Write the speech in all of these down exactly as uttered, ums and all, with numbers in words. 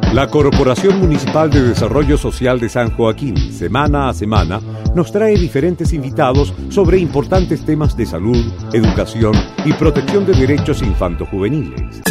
La Corporación Municipal de Desarrollo Social de San Joaquín, semana a semana, nos trae diferentes invitados sobre importantes temas de salud, educación y protección de derechos infantojuveniles.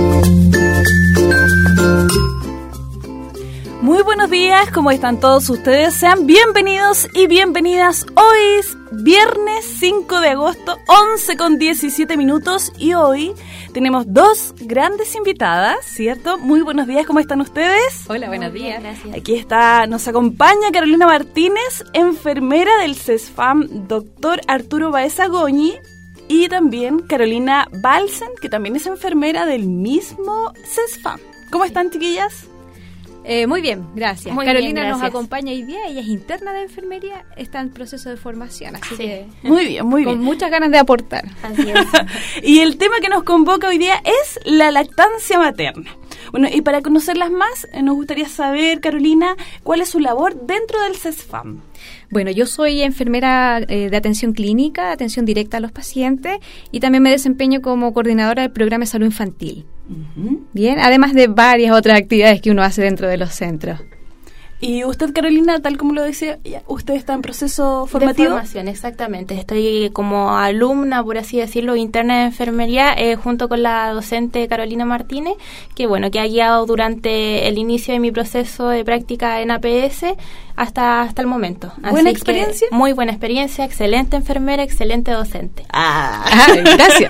Muy buenos días, ¿cómo están todos ustedes? Sean bienvenidos y bienvenidas. Hoy es viernes cinco de agosto, once con diecisiete minutos, y hoy tenemos dos grandes invitadas, ¿cierto? Muy buenos días, ¿cómo están ustedes? Hola, buenos días. Gracias. Aquí está, nos acompaña Carolina Martínez, enfermera del CESFAM, doctor Arturo Baeza Goñi, y también Carolina Balsen, que también es enfermera del mismo CESFAM. ¿Cómo están, chiquillas? Eh, muy bien, gracias. Muy Carolina bien, gracias. Nos acompaña hoy día, ella es interna de enfermería, está en proceso de formación, así sí. que muy bien, muy con bien. muchas ganas de aportar. Así es. Y el tema que nos convoca hoy día es la lactancia materna. Bueno, y para conocerlas más, nos gustaría saber, Carolina, cuál es su labor dentro del CESFAM. Bueno, yo soy enfermera eh, de atención clínica, atención directa a los pacientes, y también me desempeño como coordinadora del programa de salud infantil. Uh-huh. Bien, además de varias otras actividades que uno hace dentro de los centros. Y usted, Carolina, tal como lo decía, usted está en proceso formativo. De formación, exactamente. Estoy como alumna, por así decirlo, interna de enfermería, eh, junto con la docente Carolina Martínez, que bueno, que ha guiado durante el inicio de mi proceso de práctica en A P S hasta hasta el momento. ¿Buena Así experiencia? Muy buena experiencia, excelente enfermera, excelente docente. Ah, ah gracias.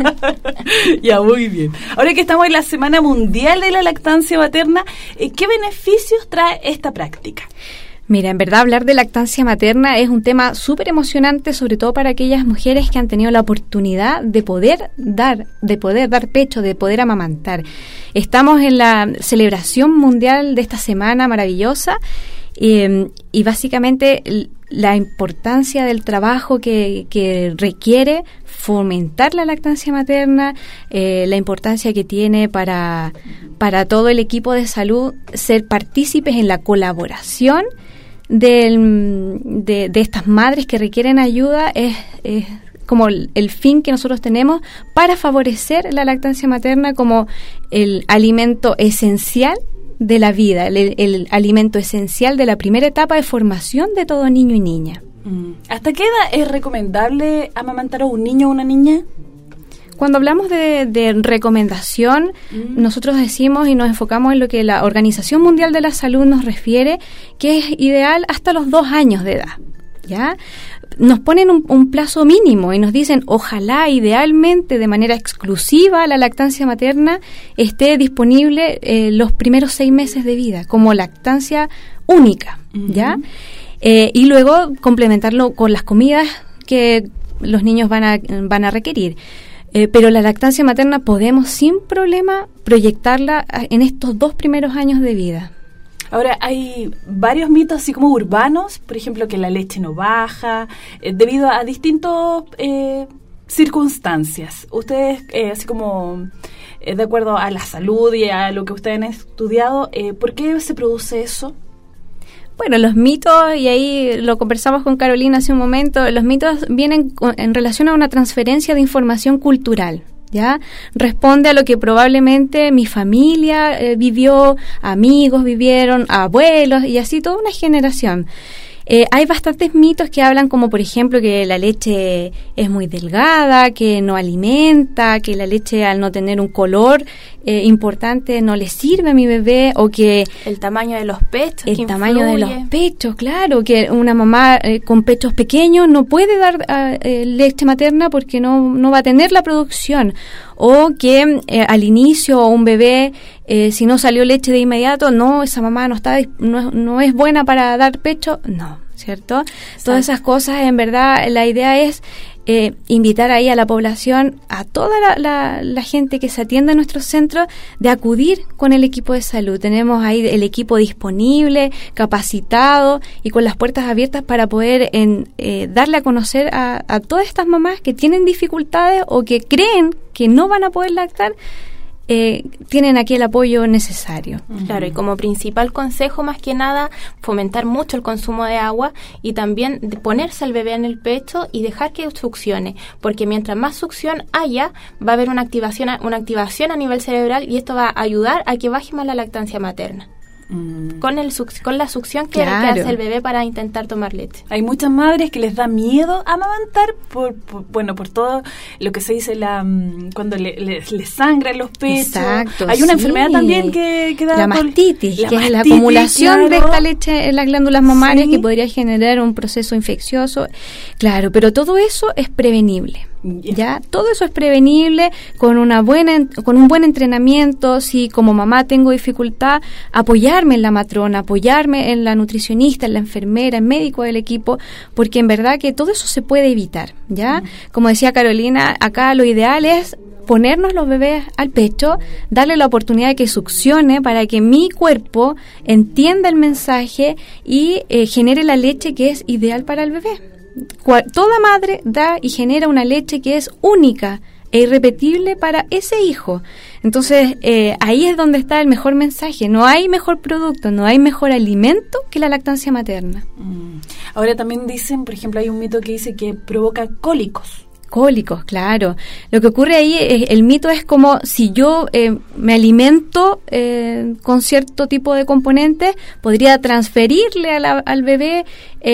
Ya, muy bien. Ahora que estamos en la Semana Mundial de la Lactancia Materna, ¿qué beneficios trae esta práctica? Mira, en verdad hablar de lactancia materna es un tema súper emocionante, sobre todo para aquellas mujeres que han tenido la oportunidad de poder dar, de poder dar pecho, de poder amamantar. Estamos en la celebración mundial de esta semana maravillosa eh, y básicamente la importancia del trabajo que, que requiere fomentar la lactancia materna, eh, la importancia que tiene para, para todo el equipo de salud ser partícipes en la colaboración del, de, de estas madres que requieren ayuda, es, es como el, el fin que nosotros tenemos para favorecer la lactancia materna como el alimento esencial de la vida, el, el alimento esencial de la primera etapa de formación de todo niño y niña. ¿Hasta qué edad es recomendable amamantar a un niño o una niña? Cuando hablamos de, de recomendación, mm. nosotros decimos y nos enfocamos en lo que la Organización Mundial de la Salud nos refiere, que es ideal hasta los dos años de edad, ¿ya? Nos ponen un, un plazo mínimo y nos dicen, ojalá, idealmente, de manera exclusiva, la lactancia materna esté disponible eh, los primeros seis meses de vida, como lactancia única, ¿ya? Uh-huh. Eh, y luego complementarlo con las comidas que los niños van a, van a requerir. Eh, pero la lactancia materna podemos sin problema proyectarla en estos dos primeros años de vida. Ahora, hay varios mitos así como urbanos, por ejemplo, que la leche no baja, eh, debido a distintas eh, circunstancias. Ustedes, eh, así como eh, de acuerdo a la salud y a lo que ustedes han estudiado, eh, ¿por qué se produce eso? Bueno, los mitos, y ahí lo conversamos con Carolina hace un momento, los mitos vienen con, en relación a una transferencia de información cultural, ¿ya? Responde a lo que probablemente mi familia eh, vivió, amigos vivieron, abuelos, y así toda una generación. Eh, hay bastantes mitos que hablan como, por ejemplo, que la leche es muy delgada, que no alimenta, que la leche al no tener un color eh, importante no le sirve a mi bebé, o que el tamaño de los pechos, el que tamaño influye. de los pechos, claro, que una mamá eh, con pechos pequeños no puede dar eh, leche materna porque no, no va a tener la producción, o que eh, al inicio un bebé eh, si no salió leche de inmediato, no, esa mamá no está no, no es buena para dar pecho, no, ¿cierto? Exacto. Todas esas cosas, en verdad, la idea es eh, invitar ahí a la población, a toda la, la, la gente que se atiende en nuestros centros, de acudir con el equipo de salud. Tenemos ahí el equipo disponible, capacitado y con las puertas abiertas para poder en, eh, darle a conocer a, a todas estas mamás que tienen dificultades o que creen que no van a poder lactar, eh, tienen aquí el apoyo necesario. Claro, y como principal consejo, más que nada, fomentar mucho el consumo de agua y también de ponerse al bebé en el pecho y dejar que succione, porque mientras más succión haya, va a haber una activación, una activación a nivel cerebral y esto va a ayudar a que baje más la lactancia materna. Mm. Con, el con la succión que, claro. que hace el bebé para intentar tomar leche. Hay muchas madres que les da miedo amamantar por, por bueno por todo lo que se dice la cuando le, le, le sangra los pechos. Exacto, hay una sí. enfermedad también que, que da la mastitis, la que mastitis, es la acumulación claro. de esta leche en las glándulas mamarias, sí. que podría generar un proceso infeccioso. Claro, pero todo eso es prevenible. Ya, todo eso es prevenible con una buena, con un buen entrenamiento. Si como mamá tengo dificultad, apoyarme en la matrona, apoyarme en la nutricionista, en la enfermera, en médico del equipo, porque en verdad que todo eso se puede evitar, ¿ya? Mm. Como decía Carolina, acá lo ideal es ponernos los bebés al pecho, darle la oportunidad de que succione para que mi cuerpo entienda el mensaje y eh, genere la leche que es ideal para el bebé. Toda madre da y genera una leche que es única e irrepetible para ese hijo. Entonces, eh, ahí es donde está el mejor mensaje. No hay mejor producto, no hay mejor alimento que la lactancia materna. Mm. Ahora también dicen, por ejemplo, hay un mito que dice que provoca cólicos. Cólicos, claro. Lo que ocurre ahí, es, el mito es como si yo eh, me alimento eh, con cierto tipo de componentes, podría transferirle a la, al bebé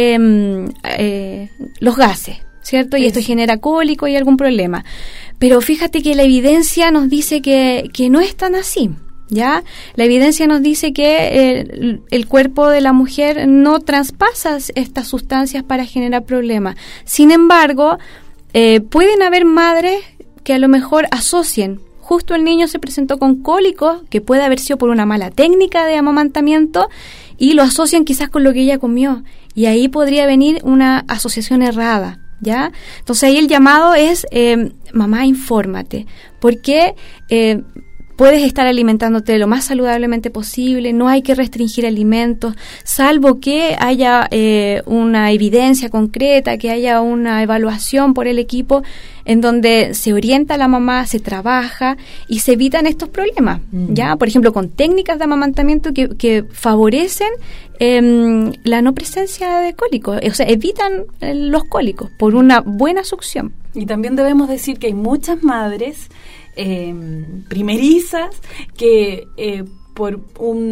eh, eh, los gases, ¿cierto? Y esto genera cólico y algún problema. Pero fíjate que la evidencia nos dice que, que no es tan así. ¿Ya? La evidencia nos dice que el, el cuerpo de la mujer no traspasa estas sustancias para generar problemas. Sin embargo, Eh, pueden haber madres que a lo mejor asocien, justo el niño se presentó con cólicos, que puede haber sido por una mala técnica de amamantamiento, y lo asocian quizás con lo que ella comió, y ahí podría venir una asociación errada, ¿ya? Entonces ahí el llamado es, eh, mamá, infórmate, porque eh, puedes estar alimentándote lo más saludablemente posible, no hay que restringir alimentos, salvo que haya eh, una evidencia concreta, que haya una evaluación por el equipo en donde se orienta a la mamá, se trabaja y se evitan estos problemas, mm. ¿ya? Por ejemplo, con técnicas de amamantamiento que, que favorecen eh, la no presencia de cólicos, o sea, evitan eh, los cólicos por una buena succión. Y también debemos decir que hay muchas madres Eh, primerizas que eh, por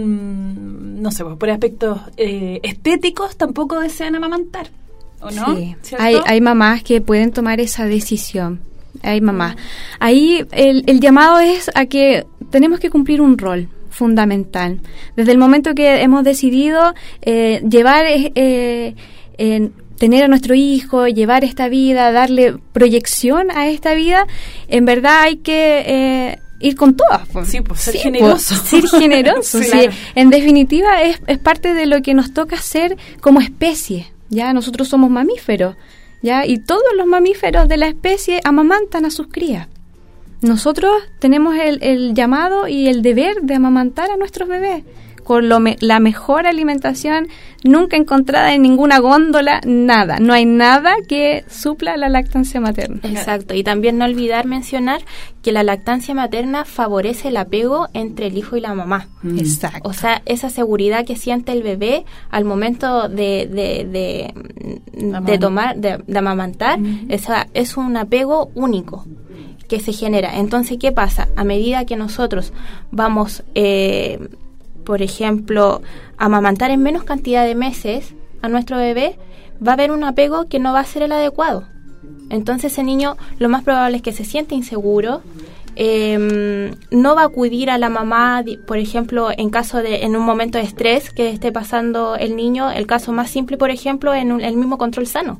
un no sé por aspectos eh, estéticos tampoco desean amamantar, ¿o no? Sí. hay, hay mamás que pueden tomar esa decisión, hay mamás mm. ahí el, el llamado es a que tenemos que cumplir un rol fundamental desde el momento que hemos decidido eh, llevar eh, en tener a nuestro hijo, llevar esta vida, darle proyección a esta vida. En verdad hay que eh, ir con todas. Sí, pues ser sí, generoso. Pues, ser generoso, sí. Sí. En definitiva es, es parte de lo que nos toca hacer como especie. Ya nosotros somos mamíferos, ya, y todos los mamíferos de la especie amamantan a sus crías. Nosotros tenemos el, el llamado y el deber de amamantar a nuestros bebés con lo me, la mejor alimentación nunca encontrada en ninguna góndola, nada. No hay nada que supla la lactancia materna. Exacto. Y también no olvidar mencionar que la lactancia materna favorece el apego entre el hijo y la mamá. Mm. Exacto. O sea, esa seguridad que siente el bebé al momento de, de, de, de tomar, de, de amamantar, mm. esa, es un apego único que se genera. Entonces, ¿qué pasa? A medida que nosotros vamos... Eh, por ejemplo, amamantar en menos cantidad de meses a nuestro bebé, va a haber un apego que no va a ser el adecuado. Entonces ese niño lo más probable es que se siente inseguro, eh, no va a acudir a la mamá, por ejemplo, en caso de en un momento de estrés que esté pasando el niño, el caso más simple, por ejemplo, en un, el mismo control sano.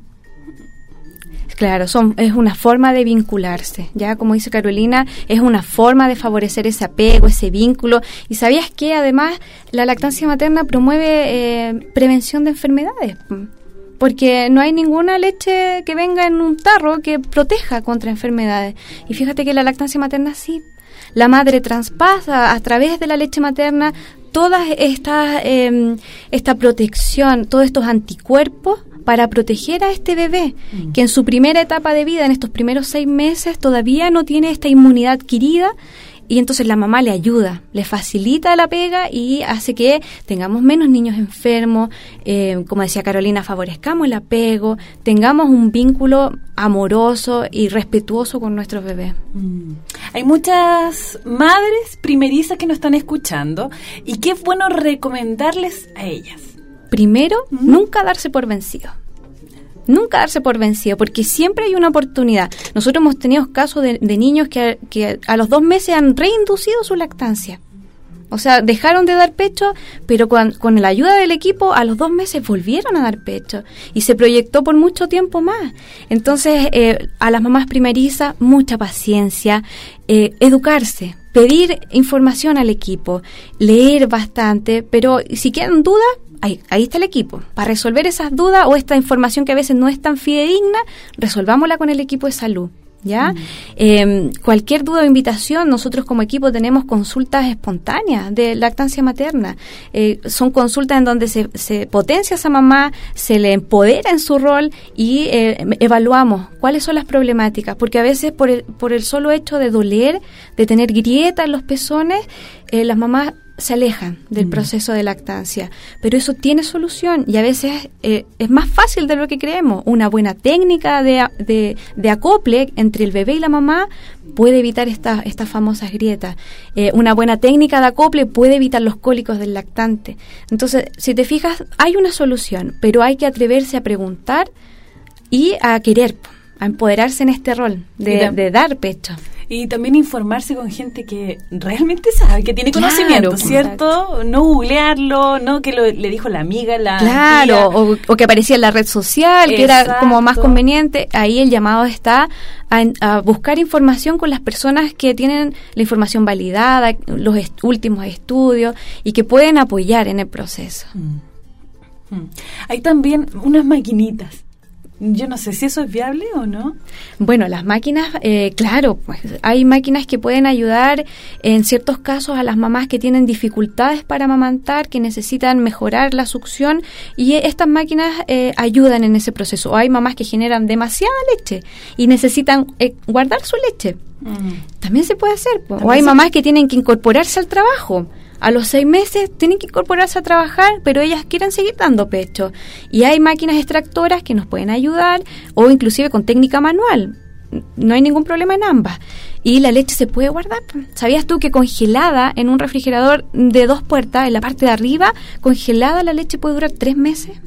Claro, son, es una forma de vincularse, ya como dice Carolina, es una forma de favorecer ese apego, ese vínculo. Y sabías que además la lactancia materna promueve eh, prevención de enfermedades, porque no hay ninguna leche que venga en un tarro que proteja contra enfermedades. Y fíjate que la lactancia materna sí, la madre traspasa a través de la leche materna toda esta, eh, esta protección, todos estos anticuerpos para proteger a este bebé, mm. que en su primera etapa de vida, en estos primeros seis meses, todavía no tiene esta inmunidad adquirida y entonces la mamá le ayuda, le facilita la pega y hace que tengamos menos niños enfermos, eh, como decía Carolina, favorezcamos el apego, tengamos un vínculo amoroso y respetuoso con nuestros bebés. Mm. Hay muchas madres primerizas que nos están escuchando y qué es bueno recomendarles a ellas. Primero, ¿Mm? nunca darse por vencido. Nunca darse por vencido, porque siempre hay una oportunidad. Nosotros hemos tenido casos de, de niños que, que a los dos meses han reinducido su lactancia. O sea, dejaron de dar pecho, pero con, con la ayuda del equipo, a los dos meses volvieron a dar pecho. Y se proyectó por mucho tiempo más. Entonces, eh, a las mamás primerizas, mucha paciencia, eh, educarse, pedir información al equipo, leer bastante, pero si quedan dudas, Ahí, ahí está el equipo. Para resolver esas dudas o esta información que a veces no es tan fidedigna, resolvámosla con el equipo de salud, ¿ya? Mm. Eh, cualquier duda o invitación, nosotros como equipo tenemos consultas espontáneas de lactancia materna. Eh, son consultas en donde se, se potencia a esa mamá, se le empodera en su rol y eh, evaluamos cuáles son las problemáticas, porque a veces por el, por el solo hecho de doler, de tener grietas en los pezones, eh, las mamás se alejan del mm. proceso de lactancia, pero eso tiene solución y a veces eh, es más fácil de lo que creemos. Una buena técnica de, de, de acople entre el bebé y la mamá puede evitar esta, estas famosas grietas. Eh, una buena técnica de acople puede evitar los cólicos del lactante. Entonces, si te fijas, hay una solución, pero hay que atreverse a preguntar y a querer, a empoderarse en este rol de, de dar pecho. Y también informarse con gente que realmente sabe, que tiene conocimiento, claro, ¿cierto? Exacto. No googlearlo, no que lo, le dijo la amiga, la Claro, o, o que aparecía en la red social, exacto, que era como más conveniente. Ahí el llamado está a, a buscar información con las personas que tienen la información validada, los est- últimos estudios, y que pueden apoyar en el proceso. Mm. Mm. Hay también unas maquinitas. Yo no sé si eso es viable o no. Bueno, las máquinas, eh, claro, pues hay máquinas que pueden ayudar en ciertos casos a las mamás que tienen dificultades para amamantar, que necesitan mejorar la succión, y estas máquinas eh, ayudan en ese proceso. O hay mamás que generan demasiada leche y necesitan eh, guardar su leche. Mm. También se puede hacer. Pues. O hay mamás que tienen que incorporarse al trabajo. A los seis meses tienen que incorporarse a trabajar, pero ellas quieren seguir dando pecho. Y hay máquinas extractoras que nos pueden ayudar, o inclusive con técnica manual. No hay ningún problema en ambas. Y la leche se puede guardar. ¿Sabías tú que congelada en un refrigerador de dos puertas, en la parte de arriba, congelada la leche puede durar tres meses?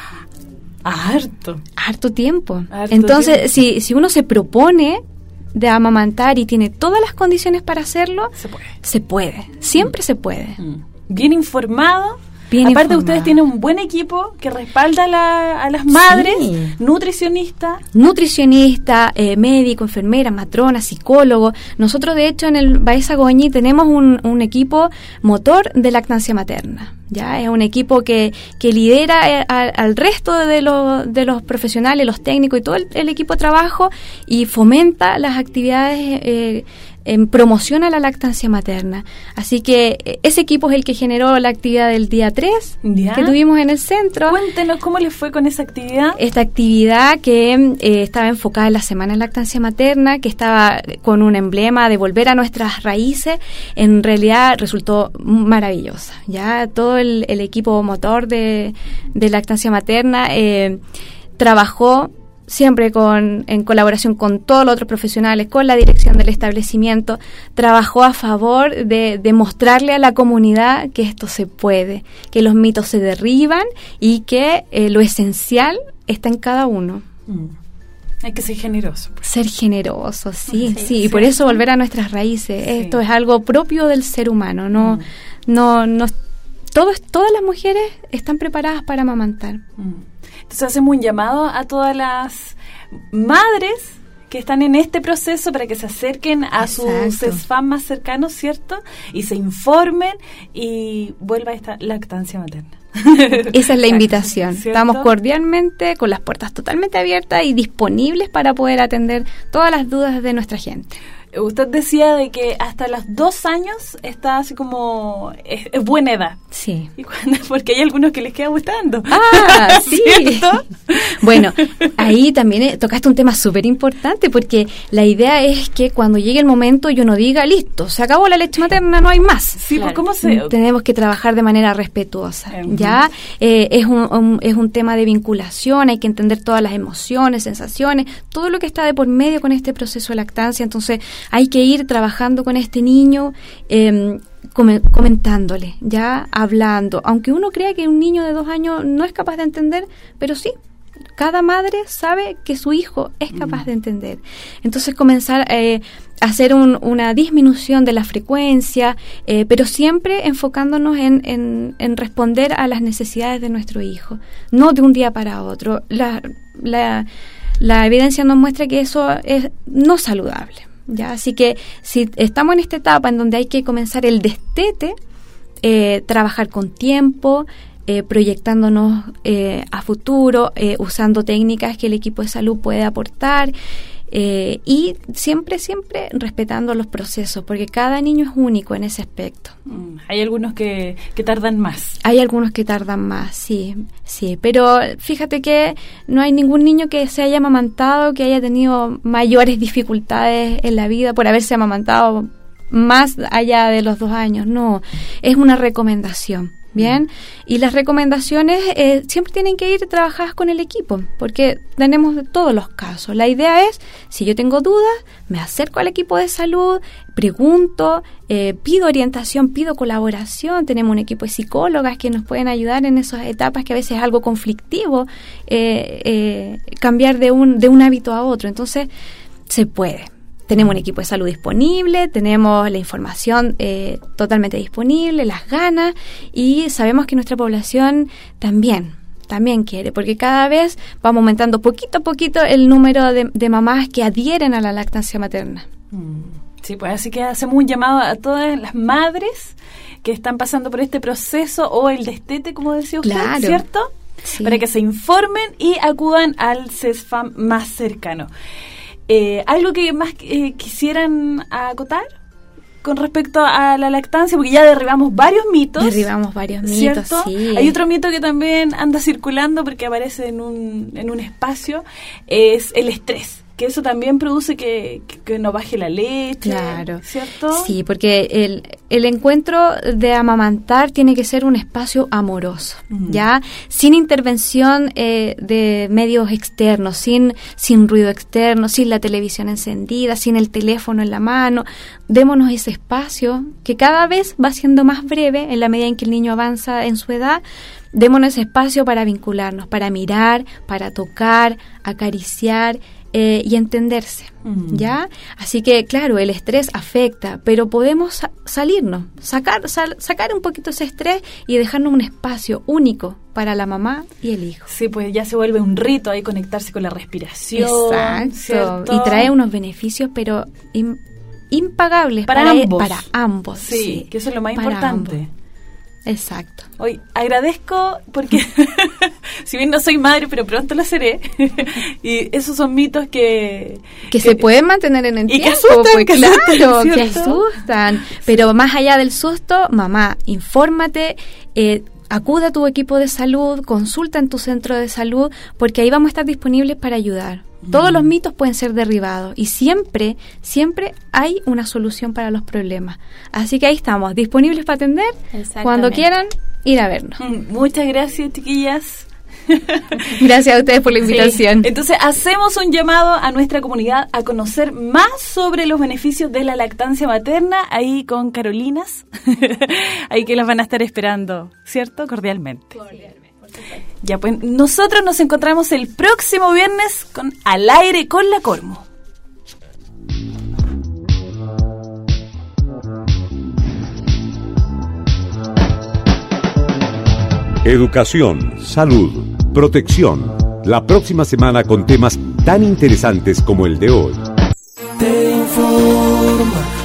Harto. Harto tiempo. Harto Entonces, tiempo. Si, si uno se propone de amamantar y tiene todas las condiciones para hacerlo, se puede. Se puede. Siempre mm. se puede. Mm. Bien informado. Bien Aparte, informado. Ustedes tienen un buen equipo que respalda a, la, a las madres, sí. nutricionista. Nutricionista, eh, médico, enfermera, matrona, psicólogo. Nosotros, de hecho, en el Baeza Goñi tenemos un, un equipo motor de lactancia materna. Ya es un equipo que, que lidera a, al resto de los, de los profesionales, los técnicos y todo el, el equipo de trabajo, y fomenta las actividades, eh, en promociona la lactancia materna. Así que eh, ese equipo es el que generó la actividad del día tres ¿Ya? Que tuvimos en el centro. Cuéntenos cómo les fue con esa actividad. Esta actividad que eh, estaba enfocada en la Semana de Lactancia Materna, que estaba con un emblema de volver a nuestras raíces, en realidad resultó maravillosa. Ya todo el, el equipo motor de, de lactancia materna eh, trabajó siempre con en colaboración con todos los otros profesionales, con la dirección del establecimiento, trabajó a favor de, de mostrarle a la comunidad que esto se puede, que los mitos se derriban y que eh, lo esencial está en cada uno. Mm. Hay que ser generoso. Pues. Ser generoso, sí, sí, sí, y sí. por eso volver a nuestras raíces. Sí. Esto es algo propio del ser humano, no, mm. no, no, todos, todas las mujeres están preparadas para amamantar. Mm. Entonces hacemos un llamado a todas las madres que están en este proceso para que se acerquen a Exacto. sus CESFAM más cercanos, ¿cierto? Y se informen y vuelva esta lactancia materna. Esa es la invitación. ¿Cierto? Estamos cordialmente con las puertas totalmente abiertas y disponibles para poder atender todas las dudas de nuestra gente. Usted decía de que hasta los dos años está así como... es, es buena edad. Sí. ¿Y cuando? Porque hay algunos que les queda gustando. Ah, sí. ¿Cierto? Bueno, ahí también eh, tocaste un tema súper importante, porque la idea es que cuando llegue el momento yo no diga, listo, se acabó la leche materna, no hay más. Sí, Claro. pues ¿cómo se...? Tenemos que trabajar de manera respetuosa, Uh-huh. ¿ya? Eh, es, un, un, es un tema de vinculación, hay que entender todas las emociones, sensaciones, todo lo que está de por medio con este proceso de lactancia. Entonces hay que ir trabajando con este niño, eh, com- comentándole, ya hablando, aunque uno crea que un niño de dos años no es capaz de entender, pero sí. Cada madre sabe que su hijo es capaz de entender. Entonces comenzar eh, a hacer un, una disminución de la frecuencia, eh, pero siempre enfocándonos en, en, en responder a las necesidades de nuestro hijo, no de un día para otro. La, la, la evidencia nos muestra que eso es no saludable, ¿ya? Así que si estamos en esta etapa en donde hay que comenzar el destete, eh, trabajar con tiempo, Eh, proyectándonos eh, a futuro, eh, usando técnicas que el equipo de salud puede aportar, eh, y siempre, siempre respetando los procesos, porque cada niño es único en ese aspecto. Mm, hay algunos que, que tardan más. Hay algunos que tardan más, sí, sí, pero fíjate que no hay ningún niño que se haya amamantado, que haya tenido mayores dificultades en la vida por haberse amamantado más allá de los dos años, no, es una recomendación. Bien, y las recomendaciones eh, siempre tienen que ir trabajadas con el equipo, porque tenemos de todos los casos. La idea es, si yo tengo dudas, me acerco al equipo de salud, pregunto, eh, pido orientación, pido colaboración. Tenemos un equipo de psicólogas que nos pueden ayudar en esas etapas que a veces es algo conflictivo, eh, eh, cambiar de un, de un hábito a otro. Entonces, se puede. Tenemos un equipo de salud disponible, tenemos la información eh, totalmente disponible, las ganas, y sabemos que nuestra población también, también quiere, porque cada vez vamos aumentando poquito a poquito el número de, de mamás que adhieren a la lactancia materna. Sí, pues así que hacemos un llamado a todas las madres que están pasando por este proceso o el destete, como decía usted, Claro. ¿cierto? Sí. Para que se informen y acudan al CESFAM más cercano. Eh, ¿Algo que más eh, quisieran acotar con respecto a la lactancia? Porque ya derribamos varios mitos. Derribamos varios mitos, ¿cierto? sí. Hay otro mito que también anda circulando porque aparece en un, en un espacio, es el estrés. Que eso también produce que, que, que no baje la leche, Claro. ¿cierto? Sí, porque el, el encuentro de amamantar tiene que ser un espacio amoroso, Mm. ¿ya? Sin intervención eh, de medios externos, sin, sin ruido externo, sin la televisión encendida, sin el teléfono en la mano. Démonos ese espacio que cada vez va siendo más breve en la medida en que el niño avanza en su edad. Démonos ese espacio para vincularnos, para mirar, para tocar, acariciar, Eh, y entenderse, Mm. ¿ya? Así que, claro, el estrés afecta, pero podemos sa- salirnos, sacar sal- sacar un poquito ese estrés y dejarnos un espacio único para la mamá y el hijo. Sí, pues ya se vuelve un rito ahí conectarse con la respiración. Exacto. ¿cierto? Y trae unos beneficios, pero im- impagables Para para, ambos. para ambos. Sí, Sí, que eso es lo más para importante. ambos. Exacto. Hoy agradezco porque, si bien no soy madre, pero pronto lo seré, y esos son mitos que... Que, se pueden mantener en el y que tiempo, asustan, pues, que claro, asustan, que ¿cierto? asustan. Pero más allá del susto, mamá, infórmate, eh, acude a tu equipo de salud, consulta en tu centro de salud, porque ahí vamos a estar disponibles para ayudar. Todos los mitos pueden ser derribados y siempre, siempre hay una solución para los problemas. Así que ahí estamos, disponibles para atender cuando quieran ir a vernos. Mm, Muchas gracias, chiquillas. Gracias a ustedes por la invitación. Sí. Entonces, hacemos un llamado a nuestra comunidad a conocer más sobre los beneficios de la lactancia materna, ahí con Carolinas, ahí que las van a estar esperando, ¿cierto? Cordialmente. Cordialmente. Ya, pues nosotros nos encontramos el próximo viernes con Al Aire con la Cormo. Educación, salud, protección. La próxima semana con temas tan interesantes como el de hoy. Te informa